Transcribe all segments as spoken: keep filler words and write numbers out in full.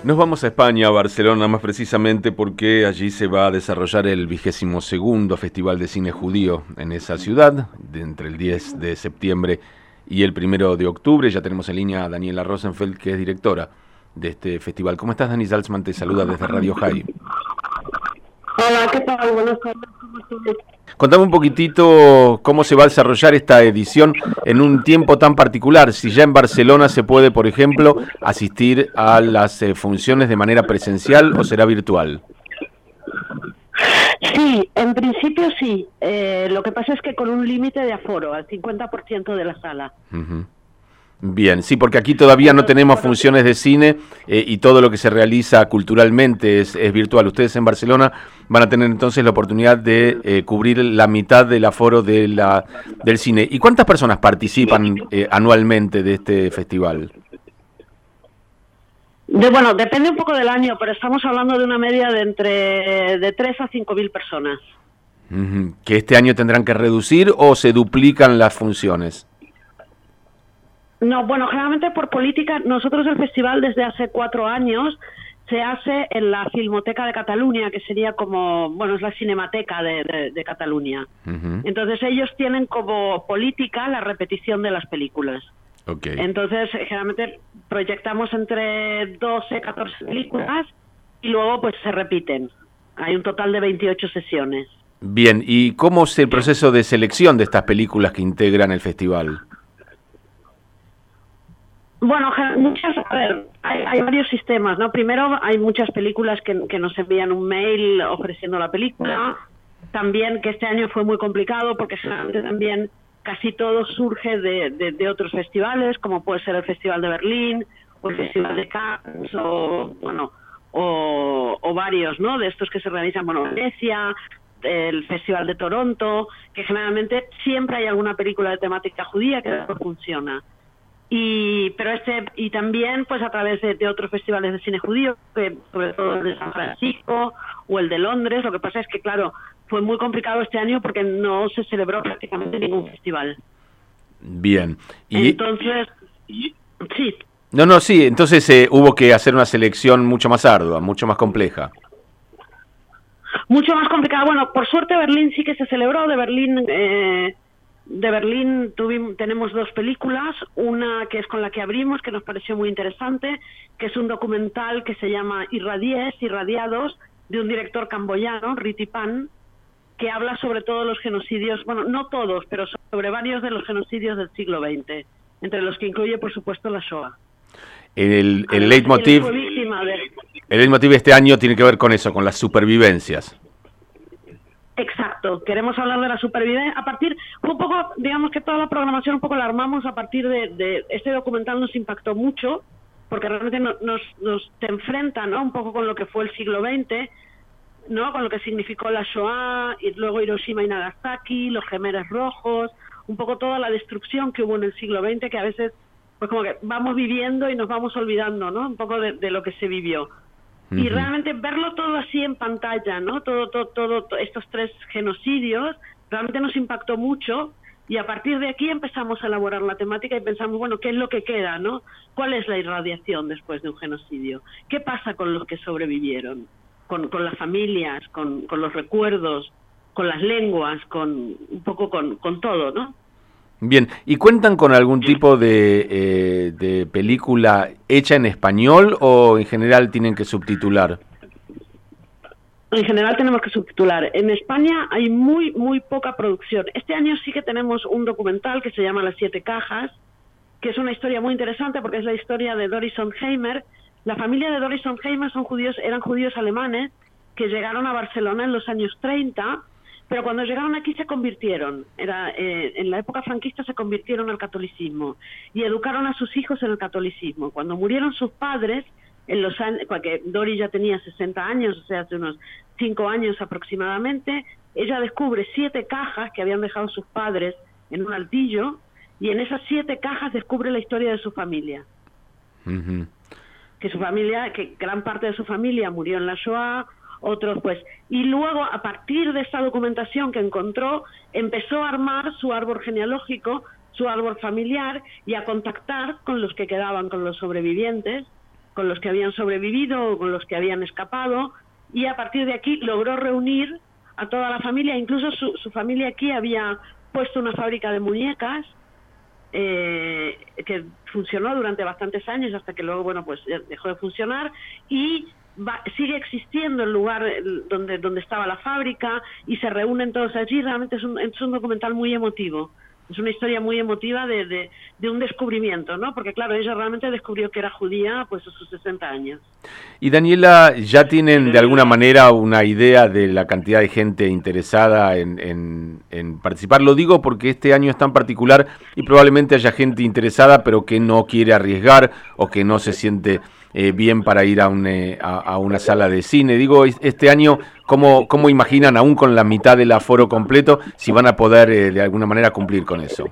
Nos vamos a España, a Barcelona más precisamente, porque allí se va a desarrollar el vigésimo segundo Festival de Cine Judío en esa ciudad, de entre el diez de septiembre y el primero de octubre. Ya tenemos en línea a Daniela Rosenfeld, que es directora de este festival. ¿Cómo estás, Dani? Salzman te saluda desde Radio High. Hola, ¿qué tal? Buenas tardes, ¿cómo estás? Contame un poquitito cómo se va a desarrollar esta edición en un tiempo tan particular. Si ya en Barcelona se puede, por ejemplo, asistir a las eh, funciones de manera presencial o será virtual. Sí, en principio sí. Eh, lo que pasa es que con un límite de aforo, al cincuenta por ciento de la sala. Uh-huh. Bien, sí, porque aquí todavía no tenemos funciones de cine eh, y todo lo que se realiza culturalmente es, es virtual. Ustedes en Barcelona van a tener entonces la oportunidad de eh, cubrir la mitad del aforo de la, del cine. ¿Y cuántas personas participan eh, anualmente de este festival? De, bueno, depende un poco del año, pero estamos hablando de una media de entre de tres a cinco mil personas. Uh-huh. ¿Que este año tendrán que reducir o se duplican las funciones? No, bueno, generalmente por política, nosotros el festival desde hace cuatro años se hace en la Filmoteca de Cataluña, que sería como, bueno, es la Cinemateca de, de, de Cataluña. Uh-huh. Entonces ellos tienen como política la repetición de las películas. Okay. Entonces generalmente proyectamos entre doce, catorce películas y luego pues se repiten. Hay un total de veintiocho sesiones. Bien, ¿y cómo es el proceso de selección de estas películas que integran el festival? Bueno, muchas, a ver, hay, hay varios sistemas, ¿no? Primero, hay muchas películas que, que nos envían un mail ofreciendo la película. También que este año fue muy complicado porque generalmente también casi todo surge de, de, de otros festivales, como puede ser el Festival de Berlín o el Festival de Cannes o, bueno, o, o varios, ¿no? De estos que se realizan, bueno, Venecia, el Festival de Toronto, que generalmente siempre hay alguna película de temática judía que no funciona. Y pero este y también pues a través de, de otros festivales de cine judío, que sobre todo el de San Francisco o el de Londres. Lo que pasa es que claro, fue muy complicado este año porque no se celebró prácticamente ningún festival. Bien. Y entonces sí. No, no, sí, entonces eh, hubo que hacer una selección mucho más ardua, mucho más compleja. Mucho más complicada. Bueno, por suerte Berlín sí que se celebró. De Berlín eh, De Berlín tuvimos, tenemos dos películas, una que es con la que abrimos, que nos pareció muy interesante, que es un documental que se llama Irradiés, Irradiados, de un director camboyano, Riti Pan, que habla sobre todos los genocidios, bueno, no todos, pero sobre varios de los genocidios del siglo veinte, entre los que incluye, por supuesto, la Shoah. El, el leitmotiv, de... el leitmotiv de este año tiene que ver con eso, con las supervivencias. Exacto, queremos hablar de la supervivencia a partir, un poco, digamos que toda la programación un poco la armamos a partir de, de este documental. Nos impactó mucho, porque realmente nos, nos, nos te enfrenta, ¿no?, un poco con lo que fue el siglo veinte, ¿no?, con lo que significó la Shoah, y luego Hiroshima y Nagasaki, los Gemeres Rojos, un poco toda la destrucción que hubo en el siglo veinte, que a veces, pues como que vamos viviendo y nos vamos olvidando, ¿no?, un poco de, de lo que se vivió. Uh-huh. Y realmente verlo todo así en pantalla, ¿no? Todo, todo, todo, todo, estos tres genocidios, realmente nos impactó mucho, y a partir de aquí empezamos a elaborar la temática y pensamos, bueno, ¿qué es lo que queda, no? ¿Cuál es la irradiación después de un genocidio? ¿Qué pasa con los que sobrevivieron? Con, con las familias, con, con los recuerdos, con las lenguas, con un poco con, con todo, ¿no? Bien, ¿y cuentan con algún tipo de, eh, de película hecha en español o en general tienen que subtitular? En general tenemos que subtitular. En España hay muy, muy poca producción. Este año sí que tenemos un documental que se llama Las Siete Cajas, que es una historia muy interesante porque es la historia de Doris Sonheimer. La familia de Doris Sonheimer son judíos, eran judíos alemanes que llegaron a Barcelona en los años treinta, pero cuando llegaron aquí se convirtieron, era eh, en la época franquista se convirtieron al catolicismo y educaron a sus hijos en el catolicismo. Cuando murieron sus padres, en los años, porque Doris ya tenía sesenta años, o sea, hace unos cinco años aproximadamente, ella descubre siete cajas que habían dejado sus padres en un altillo, y en esas siete cajas descubre la historia de su familia. Uh-huh. Que su familia, que gran parte de su familia murió en la Shoah, otros pues, y luego a partir de esta documentación que encontró, empezó a armar su árbol genealógico, su árbol familiar, y a contactar con los que quedaban, con los sobrevivientes, con los que habían sobrevivido o con los que habían escapado, y a partir de aquí logró reunir a toda la familia. Incluso su, su familia aquí había puesto una fábrica de muñecas eh, que funcionó durante bastantes años hasta que luego, bueno, pues dejó de funcionar, y va, sigue existiendo el lugar donde, donde estaba la fábrica, y se reúnen todos allí. Realmente es un, es un documental muy emotivo. Es una historia muy emotiva de, de, de un descubrimiento, ¿no? Porque claro, ella realmente descubrió que era judía pues a sus sesenta años. Y Daniela, ¿ya tienen de alguna manera una idea de la cantidad de gente interesada en, en, en participar? Lo digo porque este año es tan particular y probablemente haya gente interesada pero que no quiere arriesgar o que no se siente eh, bien para ir a, un, eh, a, a una sala de cine. Digo, este año, ¿cómo, cómo imaginan, aún con la mitad del aforo completo, si van a poder eh, de alguna manera cumplir con eso?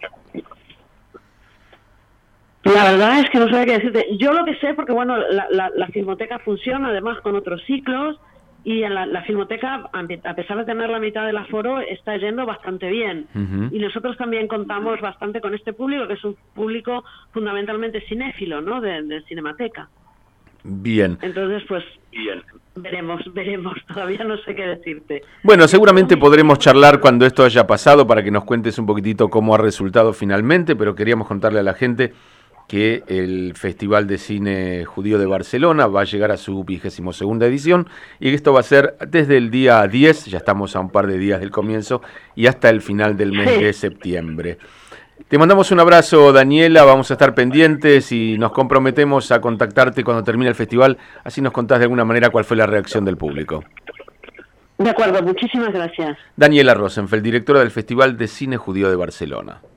La verdad es que no sé qué decirte. Yo lo que sé, porque bueno, la, la, la Filmoteca funciona además con otros ciclos, y en la, la Filmoteca, a pesar de tener la mitad del aforo, está yendo bastante bien. Uh-huh. Y nosotros también contamos bastante con este público, que es un público fundamentalmente cinéfilo, ¿no? De, de Cinemateca. Bien. Entonces, pues, bien. veremos, veremos. Todavía no sé qué decirte. Bueno, seguramente podremos charlar cuando esto haya pasado para que nos cuentes un poquitito cómo ha resultado finalmente, pero queríamos contarle a la gente que el Festival de Cine Judío de Barcelona va a llegar a su vigésimo segunda edición, y esto va a ser desde el día diez, ya estamos a un par de días del comienzo, y hasta el final del mes sí. de septiembre. Te mandamos un abrazo, Daniela, vamos a estar pendientes y nos comprometemos a contactarte cuando termine el festival, así nos contás de alguna manera cuál fue la reacción del público. De acuerdo, muchísimas gracias. Daniela Rosenfeld, directora del Festival de Cine Judío de Barcelona.